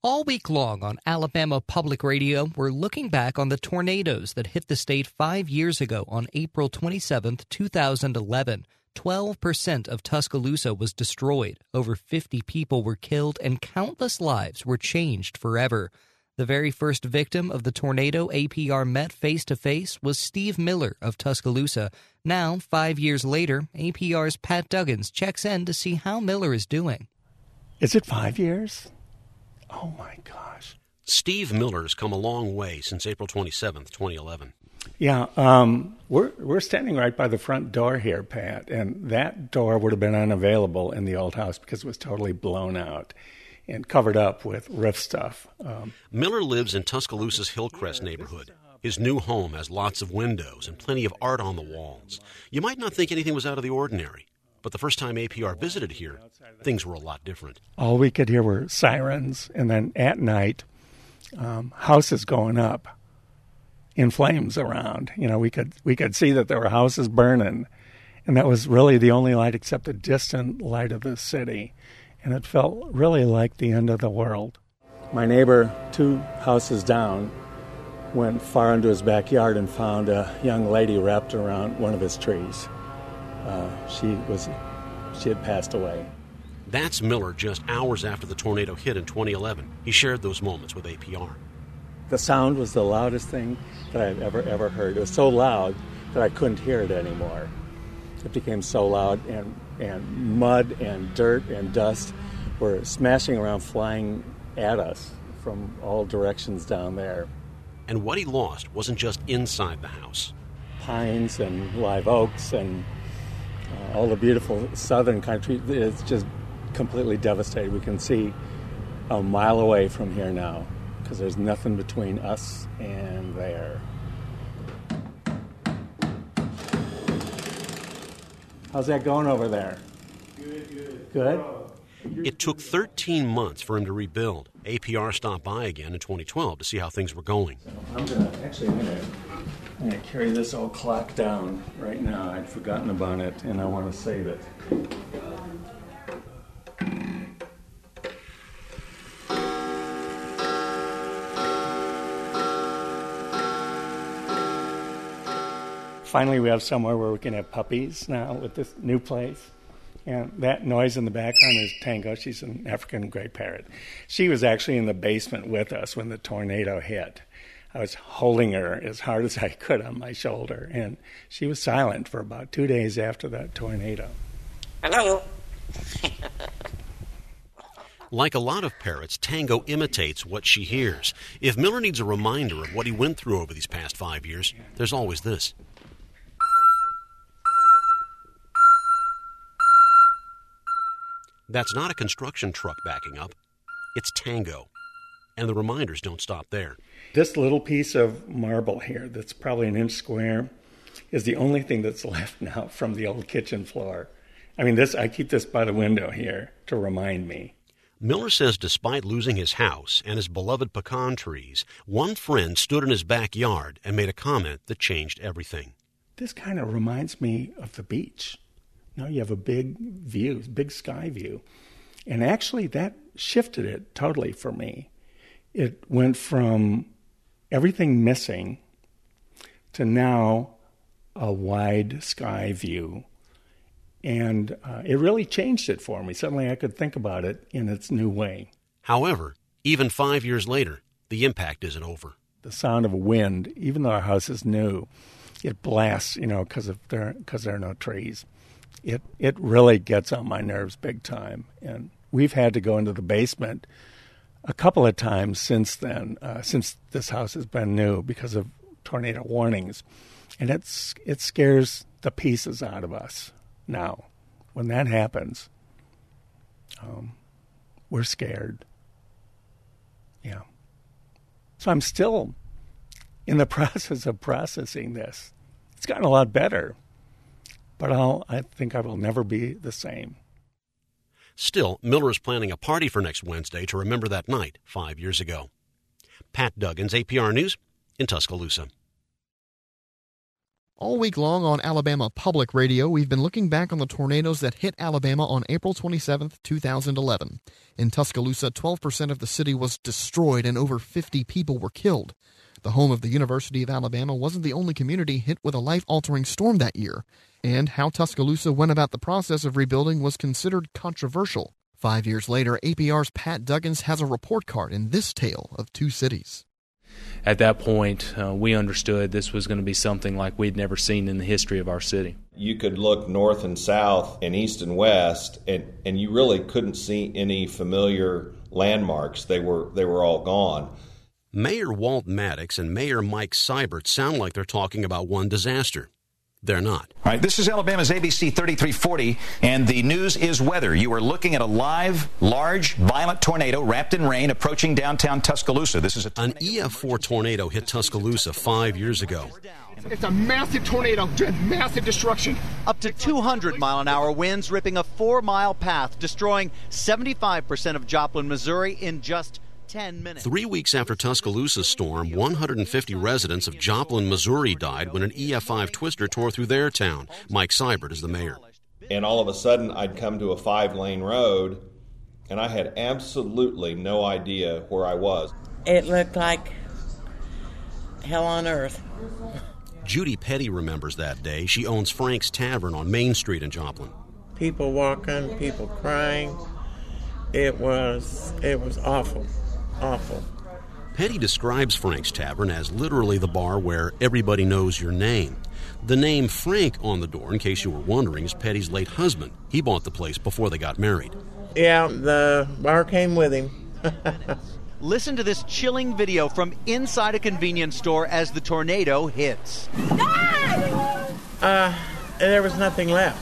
All week long on Alabama Public Radio, we're looking back on the tornadoes that hit the state 5 years ago on April 27, 2011. 12% of Tuscaloosa was destroyed, over 50 people were killed, and countless lives were changed forever. The very first victim of the tornado APR met face-to-face was Steve Miller of Tuscaloosa. Now, 5 years later, APR's Pat Duggins checks in to see how Miller is doing. Is it 5 years? Oh, my gosh. Steve Miller's come a long way since April 27th, 2011. Yeah, we're standing right by the front door here, Pat, and that door would have been unavailable in the old house because it was totally blown out and covered up with roof stuff. Miller lives in Tuscaloosa's Hillcrest neighborhood. His new home has lots of windows and plenty of art on the walls. You might not think anything was out of the ordinary, but the first time APR visited here, things were a lot different. All we could hear were sirens, and then at night, houses going up in flames around. You know, we could see that there were houses burning, and that was really the only light except the distant light of the city, and it felt really like the end of the world. My neighbor, 2 houses down, went far into his backyard and found a young lady wrapped around one of his trees. She had passed away. That's Miller just hours after the tornado hit in 2011. He shared those moments with APR. The sound was the loudest thing that I've ever heard. It was so loud that I couldn't hear it anymore. It became so loud, and mud and dirt and dust were smashing around, flying at us from all directions down there. And what he lost wasn't just inside the house. Pines and live oaks and all the beautiful southern country, it's just completely devastated. We can see a mile away from here now because there's nothing between us and there. How's that going over there? Good? It took 13 months for him to rebuild. APR stopped by again in 2012 to see how things were going. I'm going to carry this old clock down right now. I'd forgotten about it, and I want to save it. Finally, we have somewhere where we can have puppies now with this new place. And that noise in the background is Tango. She's an African gray parrot. She was actually in the basement with us when the tornado hit. I was holding her as hard as I could on my shoulder, and she was silent for about 2 days after that tornado. Hello. Like a lot of parrots, Tango imitates what she hears. If Miller needs a reminder of what he went through over these past 5 years, there's always this. That's not a construction truck backing up. It's Tango. And the reminders don't stop there. This little piece of marble here that's probably an inch square is the only thing that's left now from the old kitchen floor. I mean, I keep this by the window here to remind me. Miller says despite losing his house and his beloved pecan trees, one friend stood in his backyard and made a comment that changed everything. This kind of reminds me of the beach. Now you have a big view, big sky view. And actually that shifted it totally for me. It went from everything missing to now a wide sky view. And it really changed it for me. Suddenly I could think about it in its new way. However, even 5 years later, the impact isn't over. The sound of wind, even though our house is new, it blasts, because there are no trees. It really gets on my nerves big time. And we've had to go into the basement a couple of times since then, since this house has been new because of tornado warnings. And it scares the pieces out of us now. When that happens, we're scared. Yeah. So I'm still in the process of processing this. It's gotten a lot better. But I think I will never be the same. Still, Miller is planning a party for next Wednesday to remember that night 5 years ago. Pat Duggins, APR News, in Tuscaloosa. All week long on Alabama Public Radio, we've been looking back on the tornadoes that hit Alabama on April 27, 2011. In Tuscaloosa, 12% of the city was destroyed and over 50 people were killed. The home of the University of Alabama wasn't the only community hit with a life-altering storm that year, and how Tuscaloosa went about the process of rebuilding was considered controversial. 5 years later, APR's Pat Duggins has a report card in this tale of two cities. At that point, we understood this was going to be something like we'd never seen in the history of our city. You could look north and south and east and west, and you really couldn't see any familiar landmarks. They were all gone. Mayor Walt Maddox and Mayor Mike Seibert sound like they're talking about one disaster. They're not. All right, this is Alabama's ABC 3340, and the news is weather. You are looking at a live, large, violent tornado wrapped in rain approaching downtown Tuscaloosa. This is an EF4 tornado hit Tuscaloosa 5 years ago. It's a massive tornado, massive destruction. Up to 200-mile-an-hour winds ripping a 4-mile path, destroying 75% of Joplin, Missouri in just 10 minutes. 3 weeks after Tuscaloosa's storm, 150 residents of Joplin, Missouri died when an EF5 twister tore through their town. Mike Seibert is the mayor. And all of a sudden, I'd come to a 5-lane road, and I had absolutely no idea where I was. It looked like hell on earth. Judy Petty remembers that day. She owns Frank's Tavern on Main Street in Joplin. People walking, people crying. It was awful. Awful. Petty describes Frank's Tavern as literally the bar where everybody knows your name. The name Frank on the door, in case you were wondering, is Petty's late husband. He bought the place before they got married. Yeah, the bar came with him. Listen to this chilling video from inside a convenience store as the tornado hits. There was nothing left.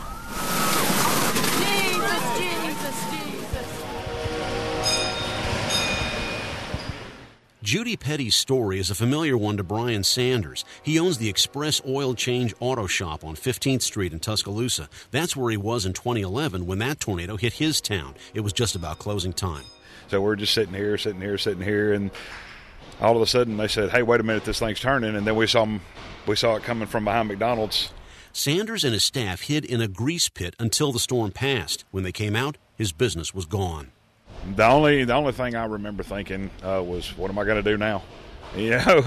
Judy Petty's story is a familiar one to Brian Sanders. He owns the Express Oil Change Auto Shop on 15th Street in Tuscaloosa. That's where he was in 2011 when that tornado hit his town. It was just about closing time. So we're just sitting here, and all of a sudden they said, "Hey, wait a minute, this thing's turning," and then we saw it coming from behind McDonald's. Sanders and his staff hid in a grease pit until the storm passed. When they came out, his business was gone. The only thing I remember thinking was, "What am I going to do now?" You know,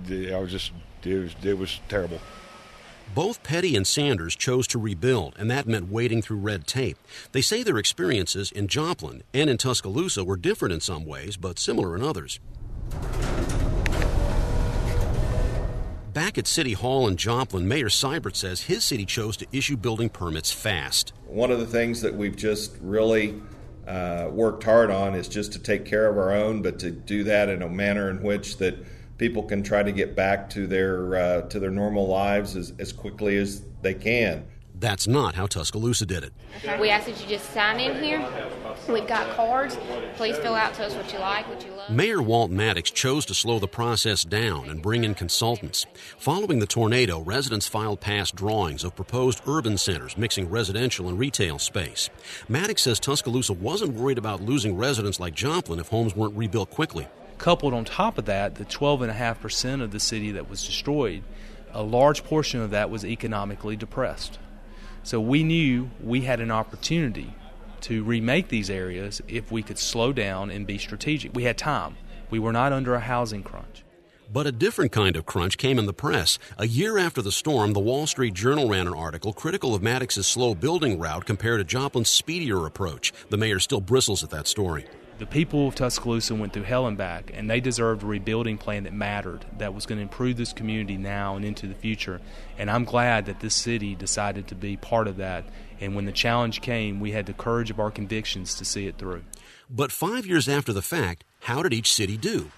it was terrible. Both Petty and Sanders chose to rebuild, and that meant wading through red tape. They say their experiences in Joplin and in Tuscaloosa were different in some ways, but similar in others. Back at City Hall in Joplin, Mayor Seibert says his city chose to issue building permits fast. One of the things that we've just really worked hard on is just to take care of our own, but to do that in a manner in which that people can try to get back to their normal lives as quickly as they can. That's not how Tuscaloosa did it. We ask that you just sign in here. We've got cards. Please fill out to us what you like, what you love. Mayor Walt Maddox chose to slow the process down and bring in consultants. Following the tornado, residents filed past drawings of proposed urban centers mixing residential and retail space. Maddox says Tuscaloosa wasn't worried about losing residents like Joplin if homes weren't rebuilt quickly. Coupled on top of that, the 12.5% of the city that was destroyed, a large portion of that was economically depressed. So we knew we had an opportunity to remake these areas if we could slow down and be strategic. We had time. We were not under a housing crunch. But a different kind of crunch came in the press. A year after the storm, the Wall Street Journal ran an article critical of Maddox's slow building route compared to Joplin's speedier approach. The mayor still bristles at that story. The people of Tuscaloosa went through hell and back, and they deserved a rebuilding plan that mattered, that was going to improve this community now and into the future. And I'm glad that this city decided to be part of that. And when the challenge came, we had the courage of our convictions to see it through. But 5 years after the fact, how did each city do?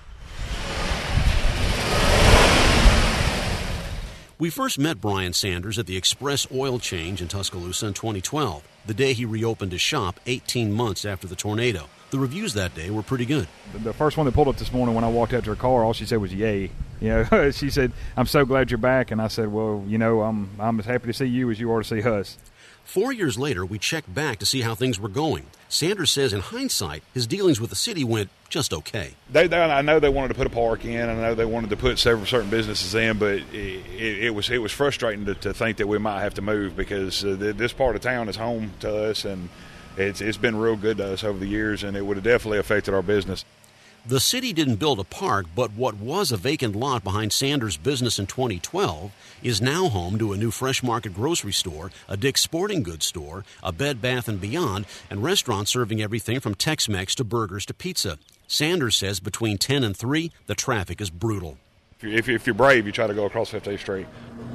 We first met Brian Sanders at the Express Oil Change in Tuscaloosa in 2012, the day he reopened his shop 18 months after the tornado. The reviews that day were pretty good. The first one that pulled up this morning when I walked out to her car, all she said was, "Yay." You know, she said, "I'm so glad you're back." And I said, "Well, you know, I'm as happy to see you as you are to see us." 4 years later, we checked back to see how things were going. Sanders says in hindsight, his dealings with the city went just okay. I know they wanted to put a park in. I know they wanted to put certain businesses in, but it was frustrating to think that we might have to move because this part of town is home to us, and it's been real good to us over the years, and it would have definitely affected our business. The city didn't build a park, but what was a vacant lot behind Sanders' business in 2012 is now home to a new Fresh Market grocery store, a Dick's Sporting Goods store, a Bed Bath & Beyond, and restaurants serving everything from Tex-Mex to burgers to pizza. Sanders says between 10 and 3, the traffic is brutal. If you're brave, you try to go across 50th Street.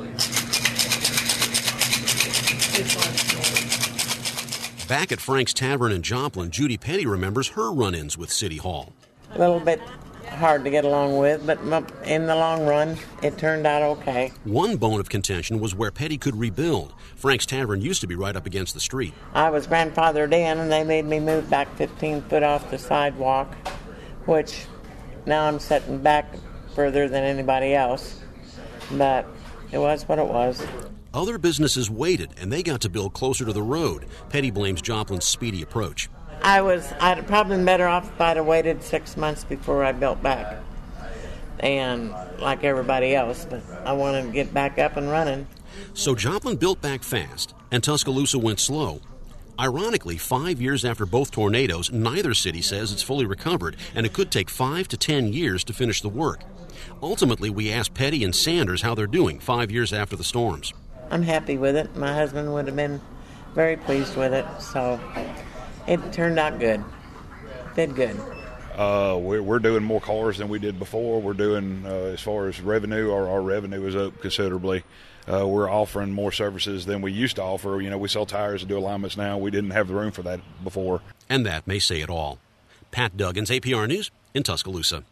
Back at Frank's Tavern in Joplin, Judy Petty remembers her run-ins with City Hall. A little bit hard to get along with, but in the long run, it turned out okay. One bone of contention was where Petty could rebuild. Frank's Tavern used to be right up against the street. I was grandfathered in, and they made me move back 15 foot off the sidewalk, which now I'm setting back further than anybody else. But it was what it was. Other businesses waited, and they got to build closer to the road. Petty blames Joplin's speedy approach. I'd have probably been better off if I'd have waited 6 months before I built back. And like everybody else, but I wanted to get back up and running. So Joplin built back fast, and Tuscaloosa went slow. Ironically, 5 years after both tornadoes, neither city says it's fully recovered, and it could take 5 to 10 years to finish the work. Ultimately, we asked Petty and Sanders how they're doing 5 years after the storms. I'm happy with it. My husband would have been very pleased with it, so it turned out good. Did good. We're doing more cars than we did before. We're doing, as far as revenue, our revenue is up considerably. We're offering more services than we used to offer. You know, we sell tires and do alignments now. We didn't have the room for that before. And that may say it all. Pat Duggins, APR News in Tuscaloosa.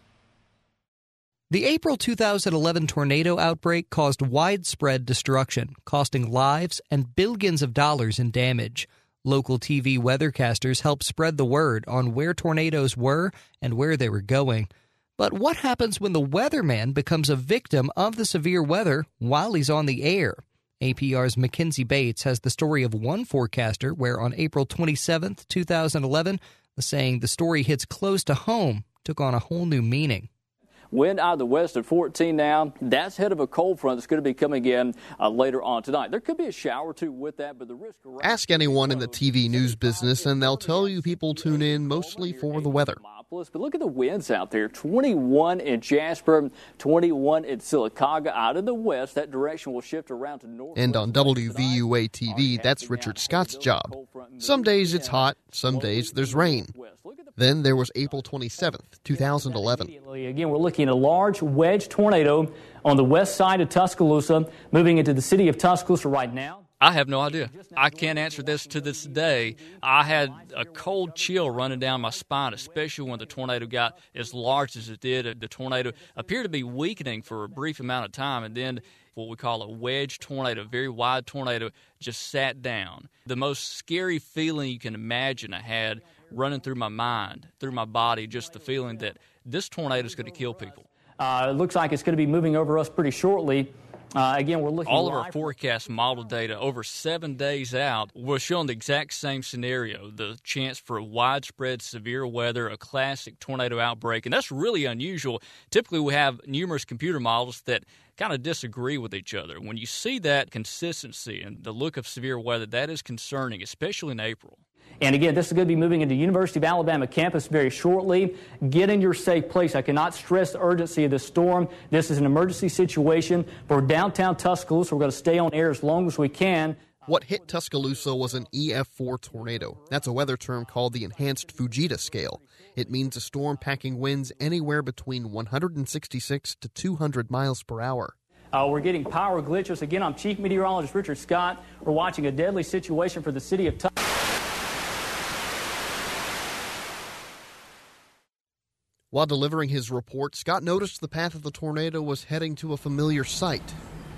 The April 2011 tornado outbreak caused widespread destruction, costing lives and billions of dollars in damage. Local TV weathercasters helped spread the word on where tornadoes were and where they were going. But what happens when the weatherman becomes a victim of the severe weather while he's on the air? APR's Mackenzie Bates has the story of one forecaster where on April 27, 2011, the saying "the story hits close to home" took on a whole new meaning. Wind out of the west at 14 now. That's ahead of a cold front that's going to be coming in later on tonight. There could be a shower or two with that, but the risk... Ask anyone in the TV news business, and they'll tell you people tune in mostly for the weather. But look at the winds out there. 21 in Jasper, 21 in Sylacauga. Out in the west, that direction will shift around to north. And on WVUA TV, that's Richard Scott's job. Some days it's hot, some days there's rain. Then there was April 27th, 2011. Again, we're looking at a large wedge tornado on the west side of Tuscaloosa, moving into the city of Tuscaloosa right now. I have no idea. I can't answer this to this day. I had a cold chill running down my spine, especially when the tornado got as large as it did. The tornado appeared to be weakening for a brief amount of time, and then what we call a wedge tornado, a very wide tornado, just sat down. The most scary feeling you can imagine I had running through my mind, through my body, just the feeling that this tornado is going to kill people. It looks like it's going to be moving over us pretty shortly. Again, we're looking. All of our forecast model data over 7 days out, we're showing the exact same scenario, the chance for widespread severe weather, a classic tornado outbreak, and that's really unusual. Typically, we have numerous computer models that kind of disagree with each other. When you see that consistency and the look of severe weather, that is concerning, especially in April. And again, this is going to be moving into University of Alabama campus very shortly. Get in your safe place. I cannot stress the urgency of this storm. This is an emergency situation for downtown Tuscaloosa. We're going to stay on air as long as we can. What hit Tuscaloosa was an EF4 tornado. That's a weather term called the Enhanced Fujita Scale. It means a storm packing winds anywhere between 166 to 200 miles per hour. We're getting power glitches. Again, I'm Chief Meteorologist Richard Scott. We're watching a deadly situation for the city of Tuscaloosa. While delivering his report, Scott noticed the path of the tornado was heading to a familiar sight.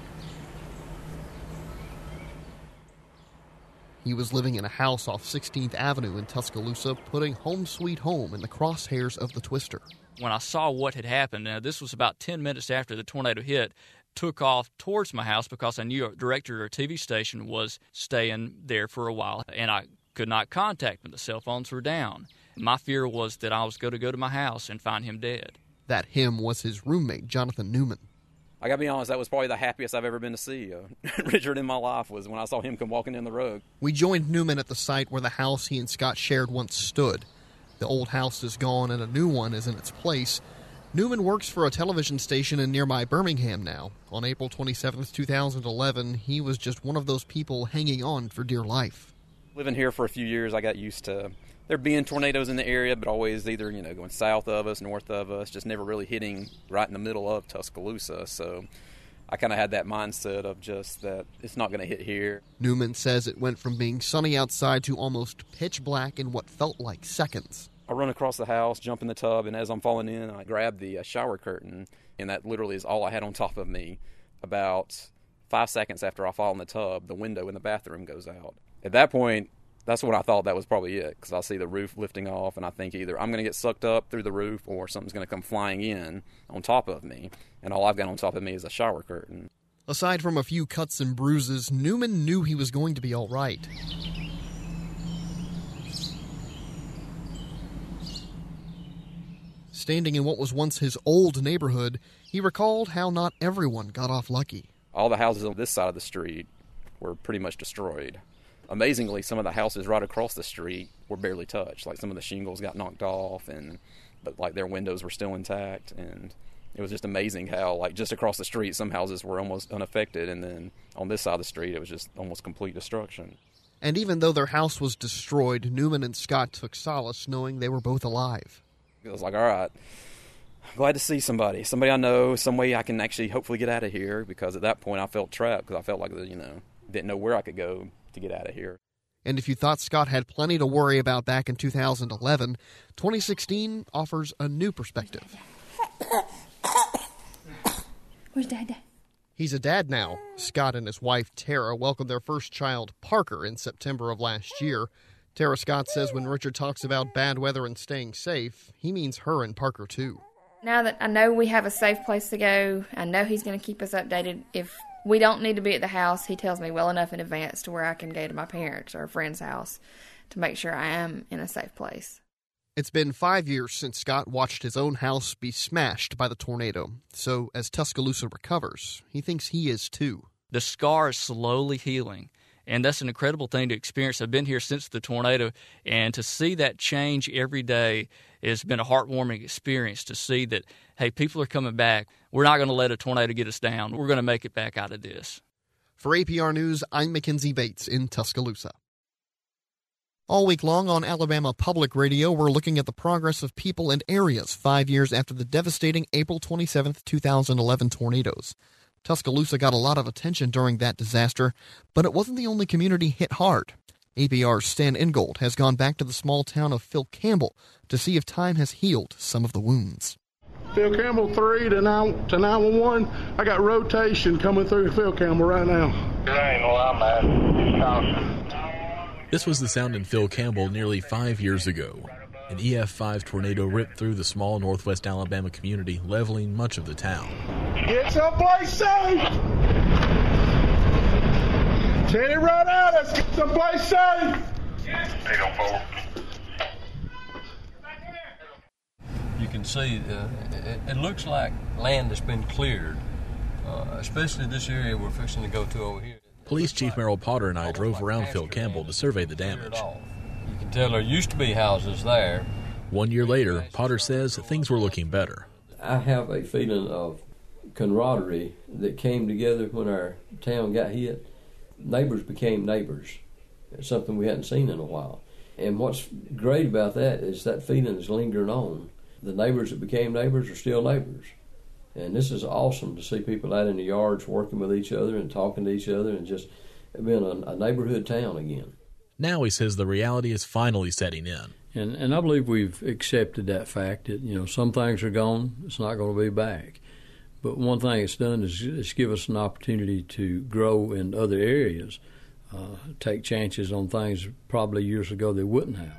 He was living in a house off 16th Avenue in Tuscaloosa, putting Home Sweet Home in the crosshairs of the twister. When I saw what had happened, now this was about 10 minutes after the tornado hit, took off towards my house because I knew a director of a TV station was staying there for a while, and I could not contact him. The cell phones were down. My fear was that I was going to go to my house and find him dead. That him was his roommate, Jonathan Newman. I got to be honest, that was probably the happiest I've ever been to see Richard in my life, was when I saw him come walking in the road. We joined Newman at the site where the house he and Scott shared once stood. The old house is gone and a new one is in its place. Newman works for a television station in nearby Birmingham now. On April 27, 2011, he was just one of those people hanging on for dear life. Living here for a few years, I got used to there being tornadoes in the area, but always either, going south of us, north of us, just never really hitting right in the middle of Tuscaloosa. So I kind of had that mindset of just that it's not going to hit here. Newman says it went from being sunny outside to almost pitch black in what felt like seconds. I run across the house, jump in the tub, and as I'm falling in, I grab the shower curtain, and that literally is all I had on top of me. About 5 seconds after I fall in the tub, the window in the bathroom goes out. At that point, that's when I thought that was probably it, because I see the roof lifting off, and I think either I'm going to get sucked up through the roof or something's going to come flying in on top of me, and all I've got on top of me is a shower curtain. Aside from a few cuts and bruises, Newman knew he was going to be all right. Standing in what was once his old neighborhood, he recalled how not everyone got off lucky. All the houses on this side of the street were pretty much destroyed. Amazingly, some of the houses right across the street were barely touched. Like some of the shingles got knocked off, but like their windows were still intact. And it was just amazing how, like, just across the street, some houses were almost unaffected, and then on this side of the street, it was just almost complete destruction. And even though their house was destroyed, Newman and Scott took solace knowing they were both alive. I was like, all right, glad to see somebody I know, some way I can actually hopefully get out of here, because at that point I felt trapped, because I felt like, didn't know where I could go to get out of here. And if you thought Scott had plenty to worry about back in 2011, 2016 offers a new perspective. Where's Dad? He's a dad now. Scott and his wife, Tara, welcomed their first child, Parker, in September of last year. Tara Scott says when Richard talks about bad weather and staying safe, he means her and Parker, too. Now that I know we have a safe place to go, I know he's going to keep us updated. If we don't need to be at the house, he tells me well enough in advance to where I can go to my parents' or a friend's house to make sure I am in a safe place. It's been 5 years since Scott watched his own house be smashed by the tornado. So as Tuscaloosa recovers, he thinks he is too. The scar is slowly healing, and that's an incredible thing to experience. I've been here since the tornado, and to see that change every day has been a heartwarming experience, to see that, hey, people are coming back. We're not going to let a tornado get us down. We're going to make it back out of this. For APR News, I'm Mackenzie Bates in Tuscaloosa. All week long on Alabama Public Radio, we're looking at the progress of people and areas 5 years after the devastating April 27, 2011 tornadoes. Tuscaloosa got a lot of attention during that disaster, but it wasn't the only community hit hard. APR's Stan Ingold has gone back to the small town of Phil Campbell to see if time has healed some of the wounds. Phil Campbell 3 to 911. I got rotation coming through Phil Campbell right now. This was the sound in Phil Campbell nearly 5 years ago. An EF5 tornado ripped through the small northwest Alabama community, leveling much of the town. Get someplace safe! Teddy, run out! Let's get someplace safe! 804. You can see it looks like land that's been cleared, especially this area we're fixing to go to over here. Police Chief Merrill Potter and I drove around Phil Campbell to survey the damage. You can tell there used to be houses there. 1 year later, Potter says things were looking better. I have a feeling of camaraderie that came together when our town got hit. Neighbors became neighbors. It's something we hadn't seen in a while. And what's great about that is that feeling is lingering on. The neighbors that became neighbors are still neighbors. And this is awesome to see people out in the yards working with each other and talking to each other and just being a neighborhood town again. Now he says the reality is finally setting in. And I believe we've accepted that fact that, some things are gone, it's not going to be back. But one thing it's done is give us an opportunity to grow in other areas, take chances on things probably years ago they wouldn't have.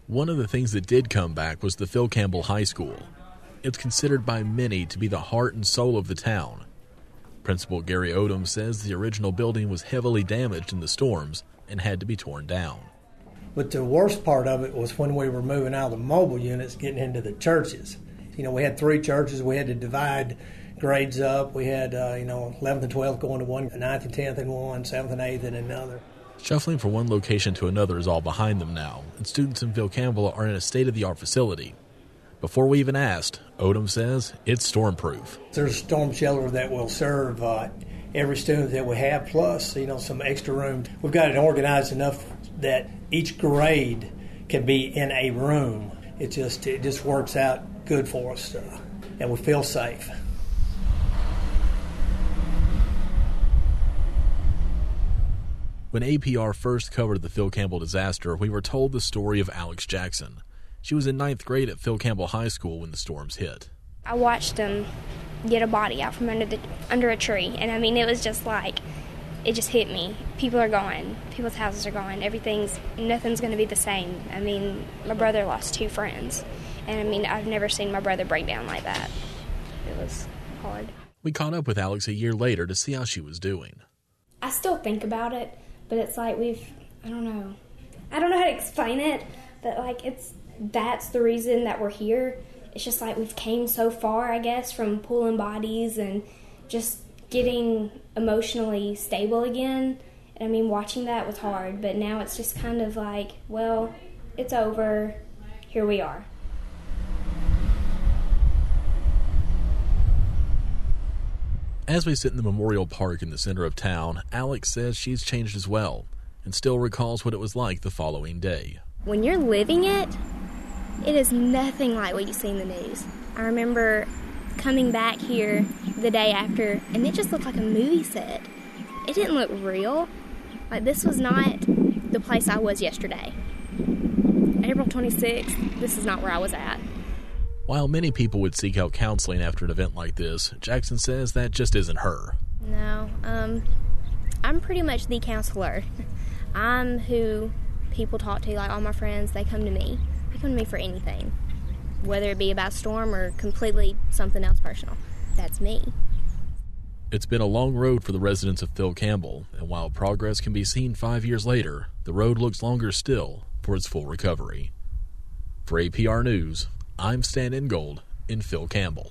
One of the things that did come back was the Phil Campbell High School. It's considered by many to be the heart and soul of the town. Principal Gary Odom says the original building was heavily damaged in the storms and had to be torn down. But the worst part of it was when we were moving out of the mobile units, getting into the churches. We had 3 churches. We had to divide grades up. We had, 11th and 12th going to one, 9th and 10th in one, 7th and 8th in another. Shuffling from one location to another is all behind them now, and students in Phil Campbell are in a state-of-the-art facility. Before we even asked, Odom says it's storm-proof. There's a storm shelter that will serve every student that we have, plus, some extra room. We've got it organized enough that each grade can be in a room. It just works out good for us, and we feel safe. When APR first covered the Phil Campbell disaster, we were told the story of Alex Jackson. She was in 9th grade at Phil Campbell High School when the storms hit. I watched them get a body out from under a tree, and it was just like, it just hit me. People are gone. People's houses are gone. Nothing's going to be the same. My brother lost 2 friends, and I've never seen my brother break down like that. It was hard. We caught up with Alex a year later to see how she was doing. I still think about it, but it's like I don't know how to explain it, but that's the reason that we're here. It's just like we've came so far, I guess, from pulling bodies and just getting emotionally stable again. And watching that was hard, but now it's just kind of like, well, it's over. Here we are. As we sit in the Memorial Park in the center of town, Alex says she's changed as well and still recalls what it was like the following day. When you're living it, it is nothing like what you see in the news. I remember coming back here the day after, and it just looked like a movie set. It didn't look real. This was not the place I was yesterday. April 26th, this is not where I was at. While many people would seek out counseling after an event like this, Jackson says that just isn't her. No, I'm pretty much the counselor. I'm who people talk to, all my friends, they come to me. They come to me for anything, whether it be about storm or completely something else personal. That's me. It's been a long road for the residents of Phil Campbell, and while progress can be seen 5 years later, the road looks longer still for its full recovery. For APR News, I'm Stan Ingold in Phil Campbell.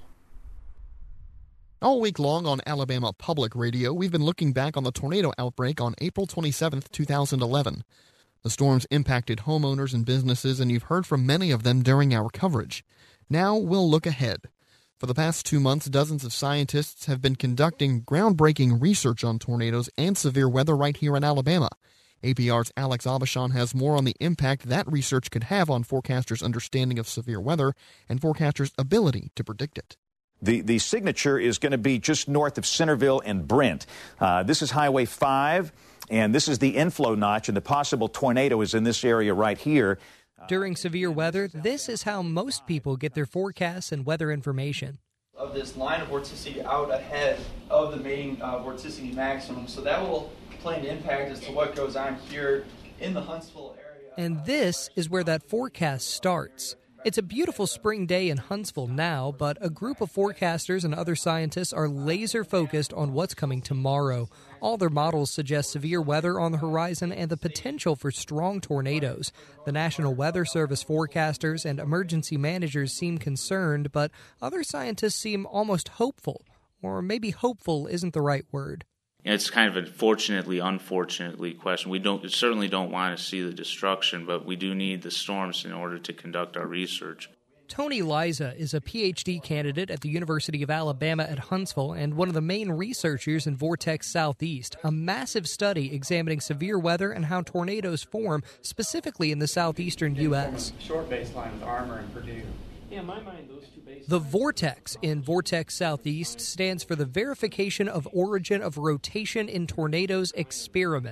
All week long on Alabama Public Radio, we've been looking back on the tornado outbreak on April 27, 2011. The storms impacted homeowners and businesses, and you've heard from many of them during our coverage. Now we'll look ahead. For the past 2 months, dozens of scientists have been conducting groundbreaking research on tornadoes and severe weather right here in Alabama. APR's Alex Aubuchon has more on the impact that research could have on forecasters' understanding of severe weather and forecasters' ability to predict it. The signature is going to be just north of Centerville and Brent. This is Highway 5, and this is the inflow notch, and the possible tornado is in this area right here. During severe weather, this is how most people get their forecasts and weather information. Of this line of vorticity out ahead of the main vorticity maximum, so that will play an impact as to what goes on here in the Huntsville area. And this is where that forecast starts. It's a beautiful spring day in Huntsville now, but a group of forecasters and other scientists are laser focused on what's coming tomorrow. All their models suggest severe weather on the horizon and the potential for strong tornadoes. The National Weather Service forecasters and emergency managers seem concerned, but other scientists seem almost hopeful. Or maybe hopeful isn't the right word. It's kind of a unfortunately question. We certainly don't want to see the destruction, but we do need the storms in order to conduct our research. Tony Liza is a PhD candidate at the University of Alabama at Huntsville and one of the main researchers in Vortex Southeast, a massive study examining severe weather and how tornadoes form, specifically in the southeastern U.S. Short baseline with Armour and Purdue. Yeah, in my mind, those two baselines. The Vortex in Vortex Southeast stands for the Verification of Origin of Rotation in Tornadoes Experiment.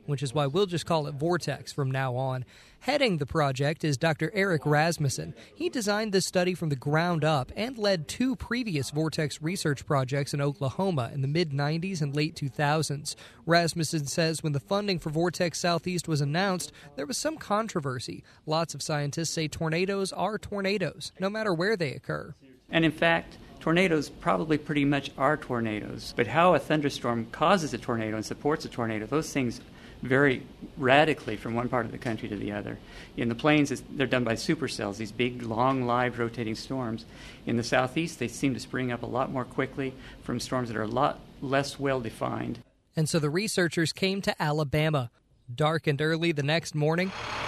which is why we'll just call it Vortex from now on. Heading the project is Dr. Eric Rasmussen. He designed this study from the ground up and led 2 previous Vortex research projects in Oklahoma in the mid-90s and late 2000s. Rasmussen says when the funding for Vortex Southeast was announced, there was some controversy. Lots of scientists say tornadoes are tornadoes, no matter where they occur. And in fact, tornadoes probably pretty much are tornadoes. But how a thunderstorm causes a tornado and supports a tornado, those things vary radically from one part of the country to the other. In the plains, they're done by supercells, these big, long-lived rotating storms. In the southeast, they seem to spring up a lot more quickly from storms that are a lot less well-defined. And so the researchers came to Alabama. Dark and early the next morning,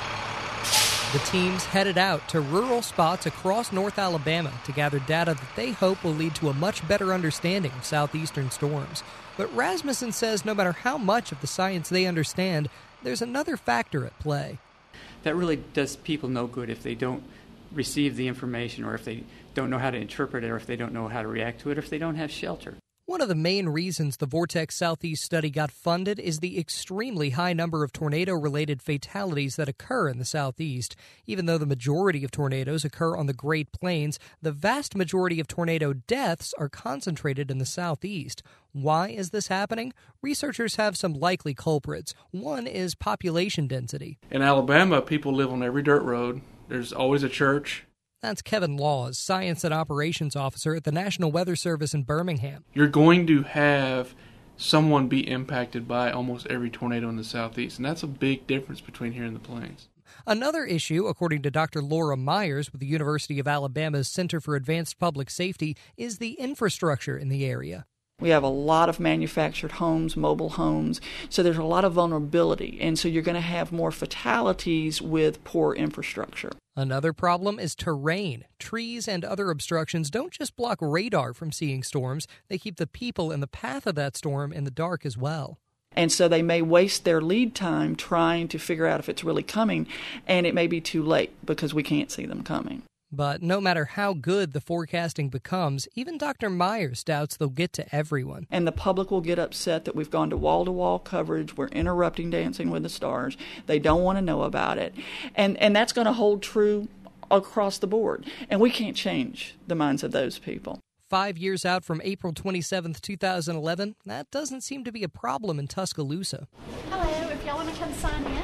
the teams headed out to rural spots across North Alabama to gather data that they hope will lead to a much better understanding of southeastern storms. But Rasmussen says no matter how much of the science they understand, there's another factor at play. That really does people no good if they don't receive the information, or if they don't know how to interpret it, or if they don't know how to react to it, or if they don't have shelter. One of the main reasons the Vortex Southeast study got funded is the extremely high number of tornado-related fatalities that occur in the Southeast. Even though the majority of tornadoes occur on the Great Plains, the vast majority of tornado deaths are concentrated in the Southeast. Why is this happening? Researchers have some likely culprits. One is population density. In Alabama, people live on every dirt road. There's always a church. That's Kevin Laws, Science and Operations Officer at the National Weather Service in Birmingham. You're going to have someone be impacted by almost every tornado in the Southeast, and that's a big difference between here and the Plains. Another issue, according to Dr. Laura Myers with the University of Alabama's Center for Advanced Public Safety, is the infrastructure in the area. We have a lot of manufactured homes, mobile homes, so there's a lot of vulnerability, and so you're going to have more fatalities with poor infrastructure. Another problem is terrain. Trees and other obstructions don't just block radar from seeing storms, they keep the people in the path of that storm in the dark as well. And so they may waste their lead time trying to figure out if it's really coming, and it may be too late because we can't see them coming. But no matter how good the forecasting becomes, even Dr. Myers doubts they'll get to everyone. And the public will get upset that we've gone to wall-to-wall coverage. We're interrupting Dancing with the Stars. They don't want to know about it. And that's going to hold true across the board. And we can't change the minds of those people. 5 years out from April 27th, 2011, that doesn't seem to be a problem in Tuscaloosa. Hello, if y'all want to come sign in.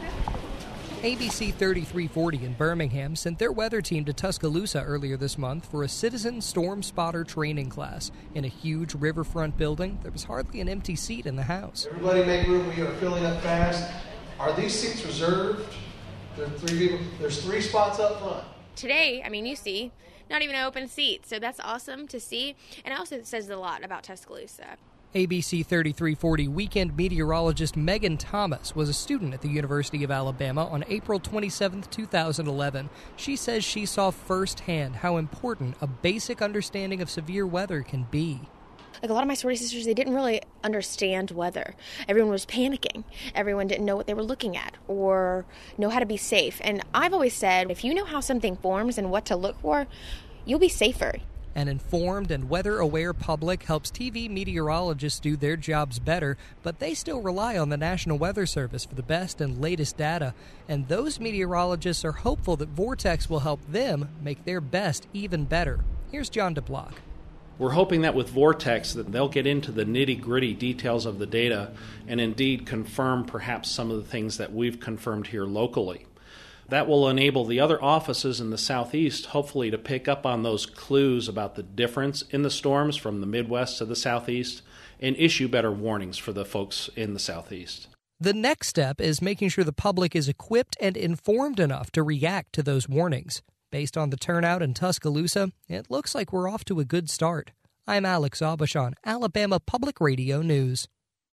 ABC 3340 in Birmingham sent their weather team to Tuscaloosa earlier this month for a citizen storm spotter training class. In a huge riverfront building, there was hardly an empty seat in the house. Everybody make room. We are filling up fast. Are these seats reserved? There's 3 spots up front. Today, you see, not even an open seat, so that's awesome to see. And it also says a lot about Tuscaloosa. ABC 3340 weekend meteorologist Megan Thomas was a student at the University of Alabama on April 27, 2011. She says she saw firsthand how important a basic understanding of severe weather can be. Like a lot of my sorority sisters, they didn't really understand weather. Everyone was panicking. Everyone didn't know what they were looking at or know how to be safe. And I've always said, if you know how something forms and what to look for, you'll be safer. An informed and weather-aware public helps TV meteorologists do their jobs better, but they still rely on the National Weather Service for the best and latest data. And those meteorologists are hopeful that Vortex will help them make their best even better. Here's John DeBlock. We're hoping that with Vortex that they'll get into the nitty-gritty details of the data and indeed confirm perhaps some of the things that we've confirmed here locally. That will enable the other offices in the Southeast, hopefully, to pick up on those clues about the difference in the storms from the Midwest to the Southeast and issue better warnings for the folks in the Southeast. The next step is making sure the public is equipped and informed enough to react to those warnings. Based on the turnout in Tuscaloosa, it looks like we're off to a good start. I'm Alex Aubuchon, Alabama Public Radio News.